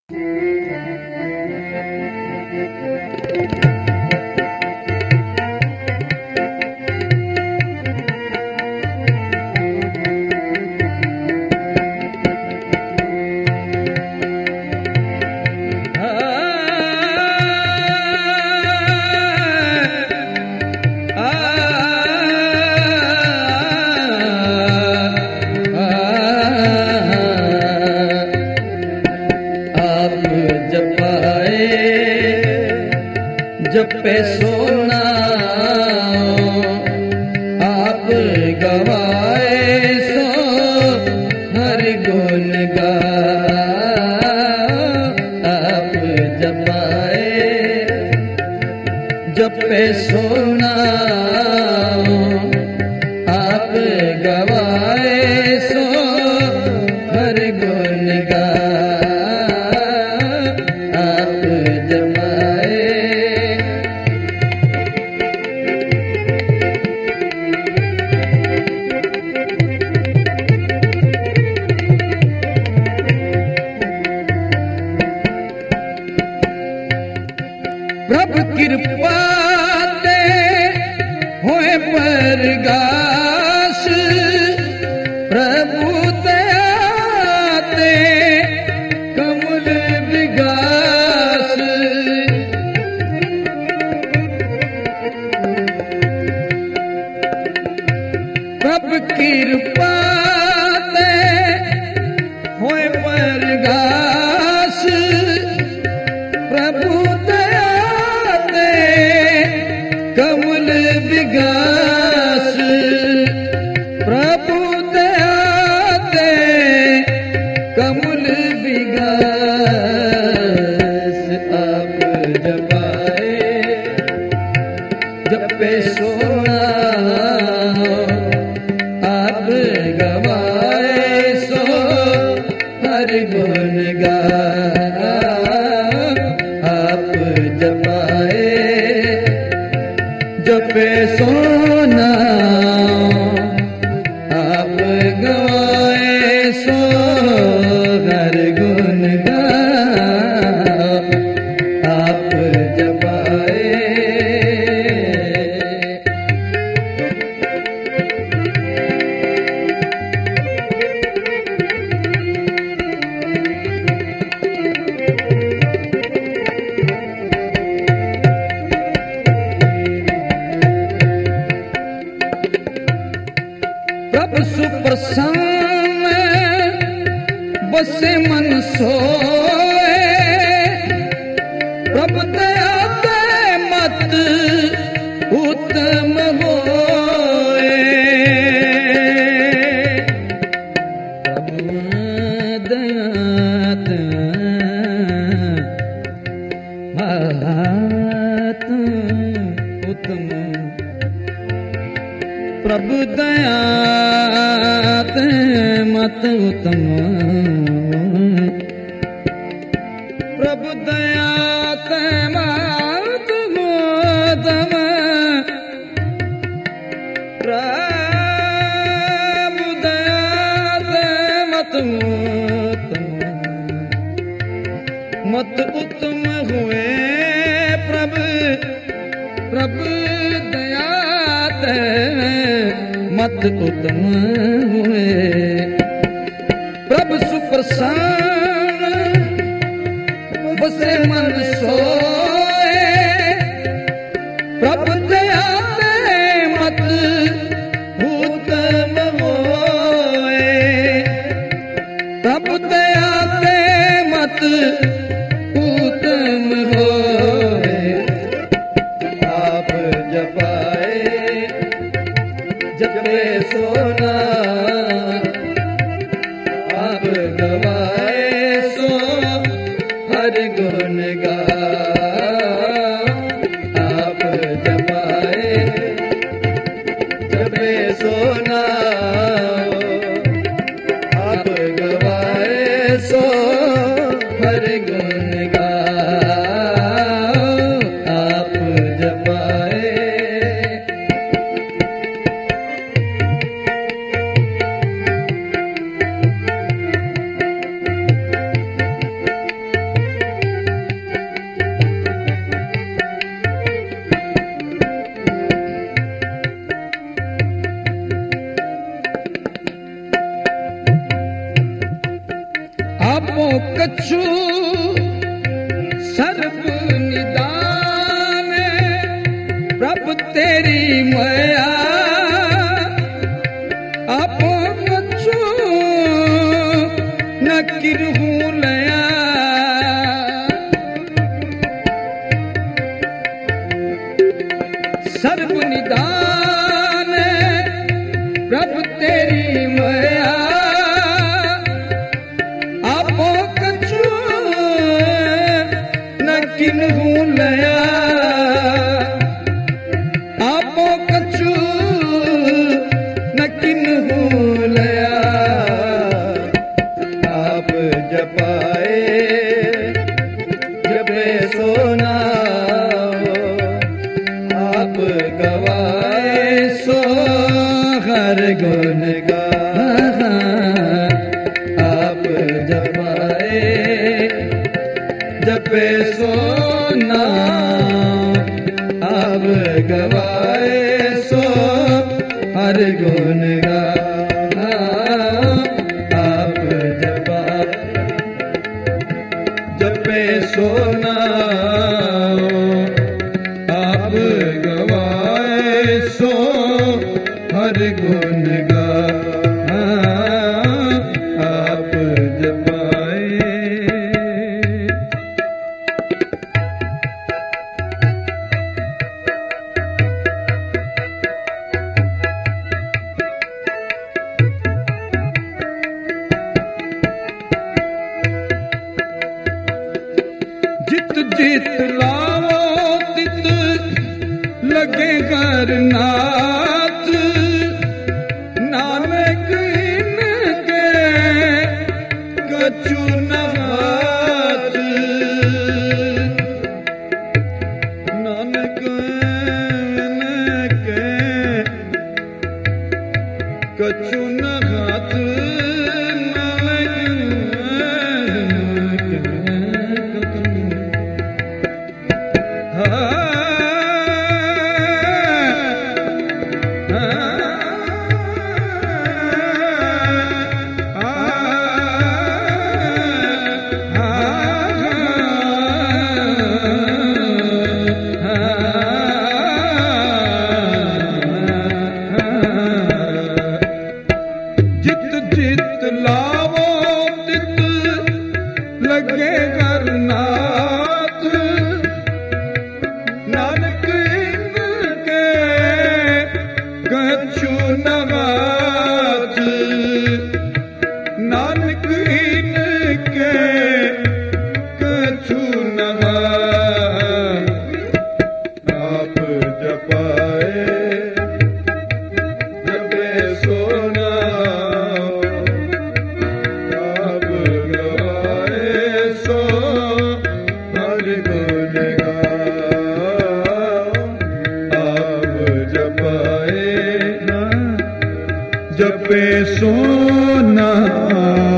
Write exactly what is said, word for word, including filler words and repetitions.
जपे सोना आप गवाए सो हर गुण गा आप जपाए जपे सोना आप गवाए सो हर गुण गा प्रभु कृपा ते होए परगास प्रभु दया ते कमल विगास प्रभु कृपा ते होए परगास प्रभु कमल विगास प्रभु दया ते कमल विगास आप जपाए जपे सोना आप गवाए सो हर गुण गा आप जपाए जपे सोना आप गवाए सो हर गुण गा आप जपाए प्रभु सुप्रसन्न बसे मन सोए प्रभु दया ते मत उत्तम होए प्रभु दया ते मत उत्तम प्रभु दया ते मत उत्तम प्रभु दया ते मत उत्तम प्रभु दया ते मत उत्तम मत उत्तम हुए प्रभु प्रभु दया ते मत उत्तम हुए प्रभु सुप्रसन्न बसे मन सोए प्रभु दया ते मत उत्तम होए प्रभु दया ते मत उत्तम होए आप जपाए जपे सोना आप गवाए सो हर गुण गा आप जपाए जपे सोना आप गवाए सो हर गुण गा आप जपाए कछु सर्व निदान प्रभु तेरी माया आपो कछु न किरहू लया सर्व निदान प्रभु तेरी माया आपो कछु न किन्हू लया आपो कछु न किन्हू लया आप जपाए जपे सोना आप गवाए सो हर गुण गाए आप जपाए जपे सोना आप गवाए सो हर गुण गाए आप जपाए जपे सोना आप गवाए सो हर गुण गाए आप जपाए जित जित लावो तित लगे करनाथ नानक इनके कछु न हाथ नानक इनके कछु न हाथ जपे सोना